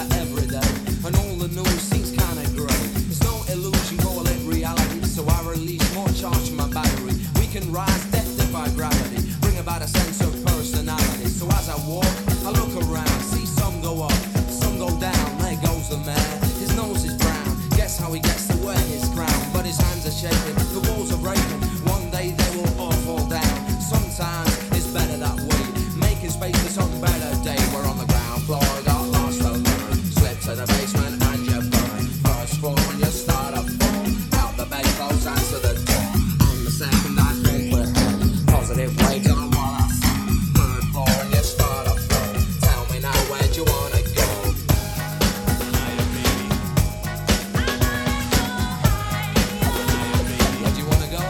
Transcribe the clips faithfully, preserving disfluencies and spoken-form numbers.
every day, and all the news seems kinda grey. There's no illusion, call it reality, so I release more charge from my battery. We can rise, death defy gravity, bring about a sense of personality. So as I walk, I look around, see some go up, some go down. There goes the man, his nose is brown. Guess how he gets to wear his crown, but his hands are shaking, the walls are breaking. One day they will all fall down. Sometimes it's better that way, making space for some better day. We're on the ground floor, got lost alone, slip to the basement and you burn. First floor and you start a fall, out the bed close, answer the door. On the second I think we're in, positive waves on what I saw. Third floor and you start a flow, tell me now where'd you wanna go? Where'd you wanna go?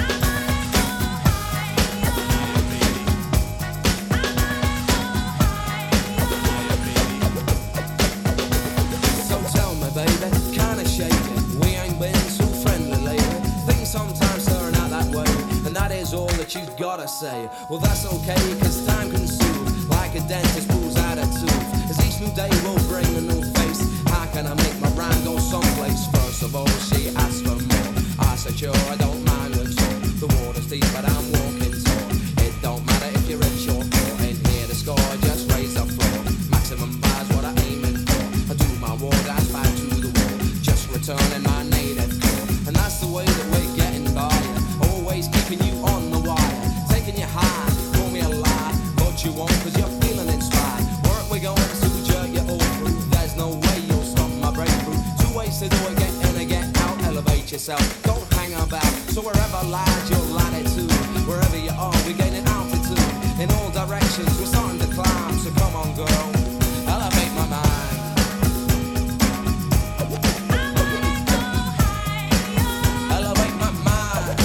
So tell me baby, kinda shaking, we ain't been too friendly lately. Things sometimes turn out that way, and that is all that you've gotta say. Well that's okay, cause time can soothe, like a dentist pulls out a tooth. As each new day will bring a new face, how can I make my rhyme go someplace? First of all, she asked for more, I said sure, I don't mind at all. The water's deep but I'm walking tall, it don't matter if you're rich or poor. Ain't here to score, just raise the floor. Maximum bars what I aiming for, I do my war, dance back to the wall, just returning my native core. And that's the way that we're getting by, always keeping you on the wire, taking you high, call me a lie, but you won't cause you're feeling inspired. Work we're going to jerk you all through, there's no way you'll stop my breakthrough. Two ways to do it, get in and get out, elevate yourself, don't hang about. So wherever lies your latitude, wherever you are, we're gaining altitude. In all directions, we're starting to climb, so come on girl, elevate my mind. Elevate my mind.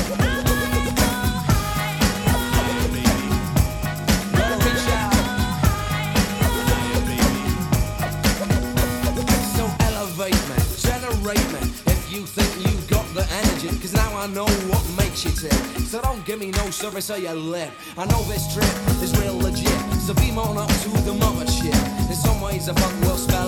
Gotta reach out. So elevate me, generate me, if you think you got the energy, cause now I know what makes you tick. So don't give me no service or your lip, I know this trip is real legit, so beam on up to the mothership. In some ways the funk will spell